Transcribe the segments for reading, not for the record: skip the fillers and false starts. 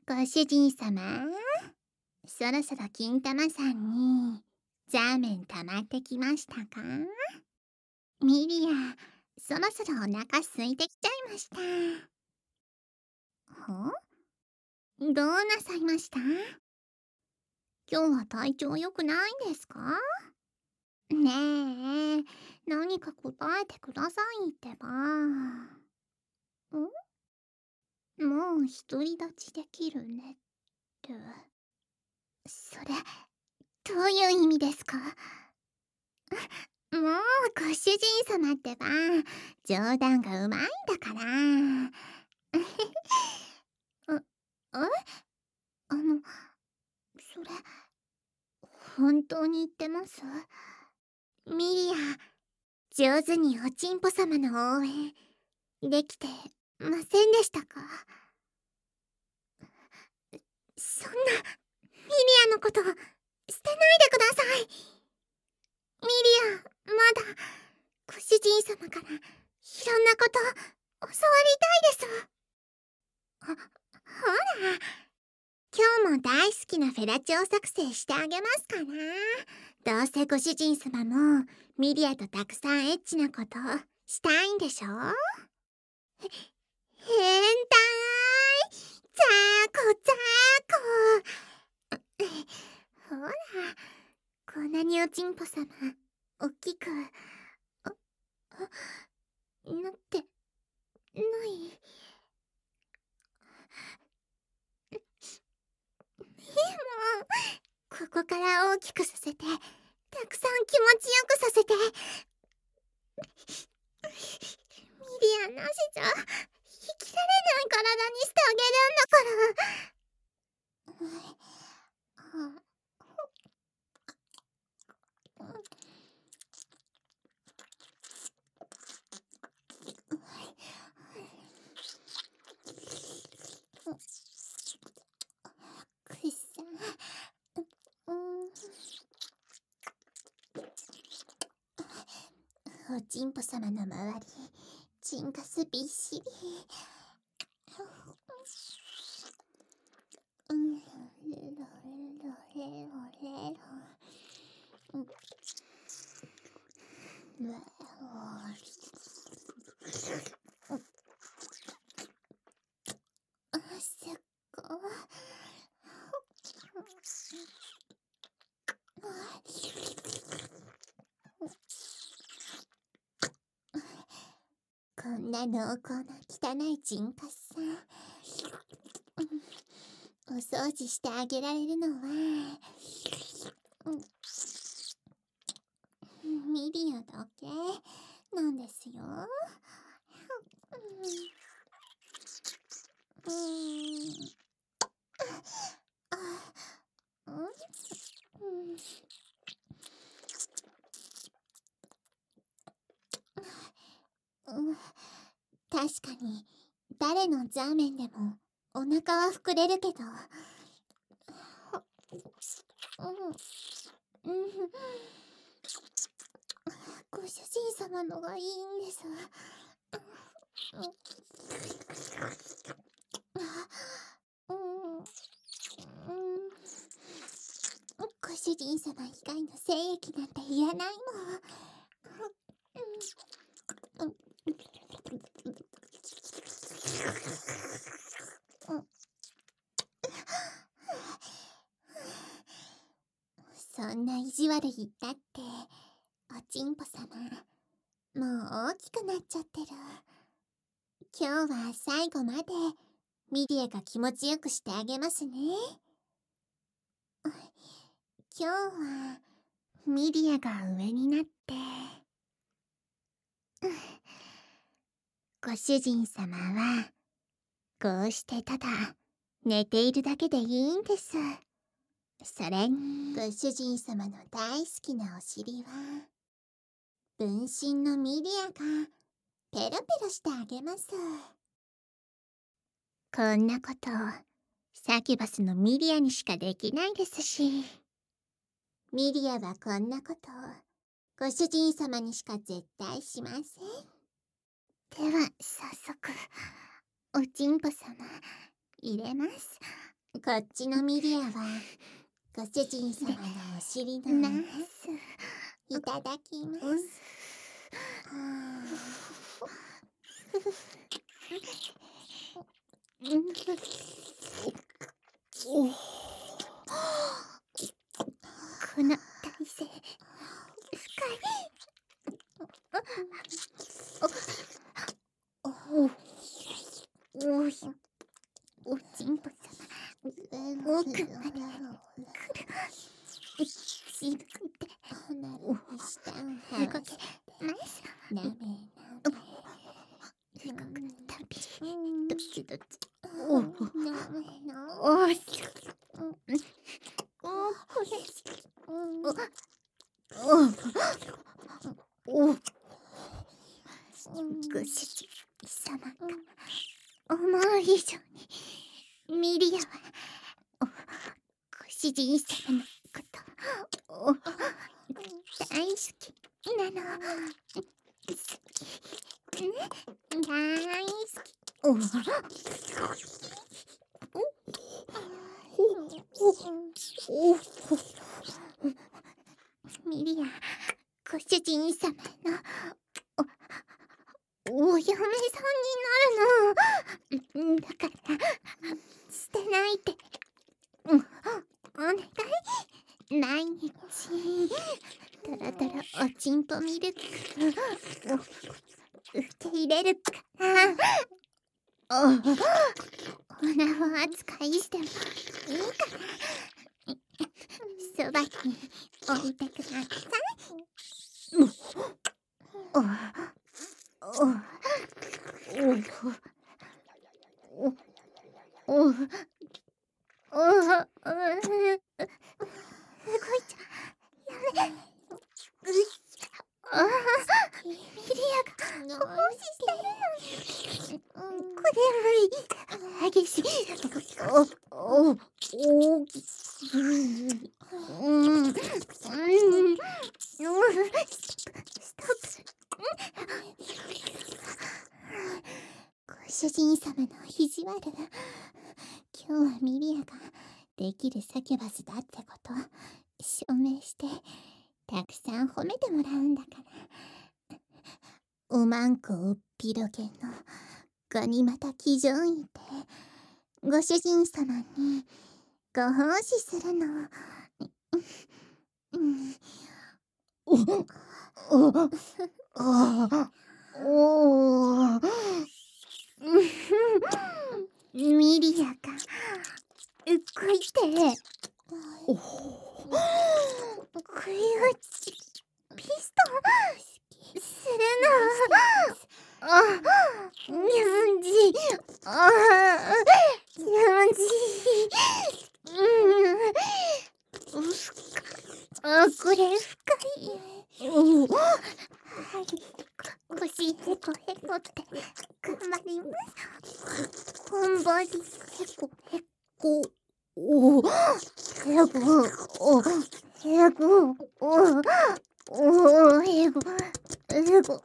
ご主人様、そろそろ金玉さんにザーメン溜まってきましたか？ミリア、そろそろお腹空いてきちゃいました。どうなさいました？今日は体調良くないんですか？ねえ、何か答えてくださいってば。もう独り立ちできるねって。それ、どういう意味ですか？もうご主人様ってば、冗談がうまいんだから。あ、あの、それ、本当に言ってます？ミリア、上手におちんぽ様の応援、できてませんでしたか？そんな、ミリアのこと、捨てないでください。ミリア、まだ、ご主人様から、いろんなこと、教わりたいです。ほら、今日も大好きなフェラチオ作成してあげますから。どうせご主人様もミリアとたくさんエッチなことしたいんでしょ？変態、ザーコザーコ。ほら、こんなにおちんぽ様おっきくなってない。ここから大きくさせて、たくさん気持ちよくさせて。ミリアなしじゃ生きられない体にしてあげるんだから。くっさ、おちんぽ様の周り、チンカスびっしり。レロレロレロレロ。すっごこんな濃厚な汚いチンカスさん、お掃除してあげられるのはミリアだけなんですよ。確かに誰のザーメンでもお腹は膨れるけど、ご主人様のがいいんです。ご主人様以外の精液なんていらないもん。そんな意地悪言ったって、おちんぽ様、もう大きくなっちゃってる。今日は最後までミリアが気持ちよくしてあげますね。今日はミリアが上になって、ご主人様はこうしてただ寝ているだけでいいんです。それにご主人様の大好きなお尻は分身のミリアがペロペロしてあげます。こんなことサキュバスのミリアにしかできないですし、ミリアはこんなことご主人様にしか絶対しません。では早速おちんぽ様入れます。 こっちのミリアはご主人様のお尻のナスいただきます。この体勢深い。おちんぽ様奥まで来る。渋くて動けます。動くたびどっちどっち。ご主人様が思う以上にミリアはご主人様のこと大好きなの。好きね、大好き。ミリア、ご主人様のお嫁さんになるの。だから捨てないで。お願い。毎日トロトロおちんぽミルクを受け入れるからお縄扱いしてもいいからそばに置いてください。動いちゃやめ。ミリアが奉仕してる。これは激しい。大きい。ストップ。ご主人様の意地悪。今日はミリアができるサキュバスだってこと証明してたくさん褒めてもらうんだから。おまんこおっぴろげのガニ股騎乗位でご主人様にご奉仕するの。ミリアが動いて食い打ちピストンするの。気持ちいい。気持ちいい。これ深い。腰へこへこって頑張ります。こんばりへこへこ。へこ。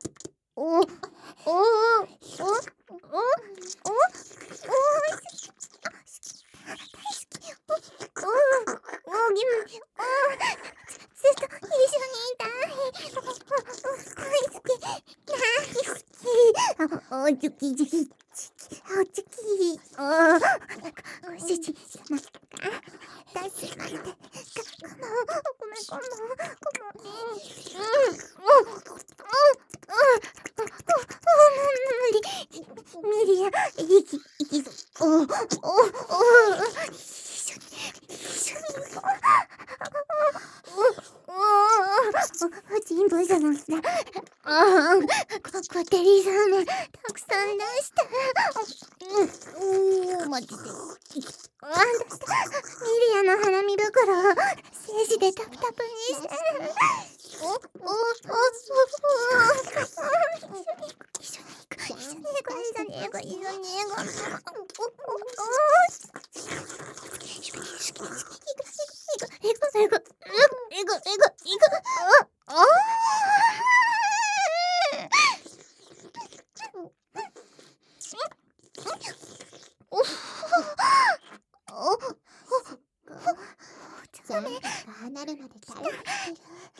ずっと一緒にいたい。大好き。大好き。おちゅきちき。おちゅき。ご主人様が出すなんて。ごめん。ミリア、いきぞ。一緒に行こう。おちんぽ様だ。こてりさんたくさん出した。マジで。出した。ミリアの花見袋を精子でタプタプにして。一緒に行なるまでだるくしてる。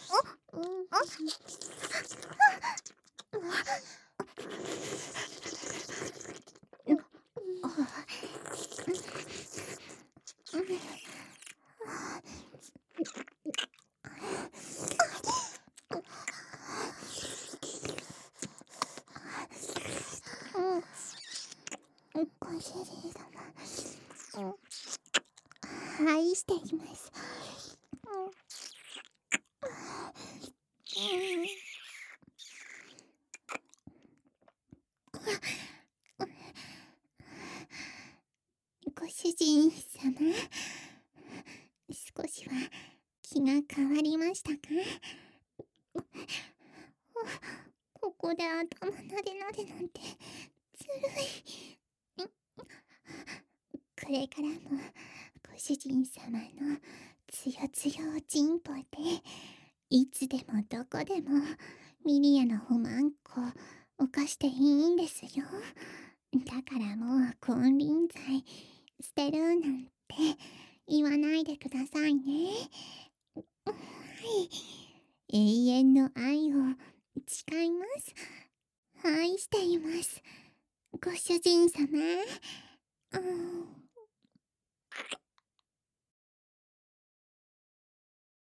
ご主人様、愛しています。ご主人様、少しは気が変わりましたか？ここで頭なでなでなんてずるい。これからもご主人様のつよつよおちんぽでいつでもどこでもミリアの不満子犯していいんですよ。だからもう金輪際捨てるなんて言わないでくださいね。はい、永遠の愛を誓います。愛しています、ご主人様。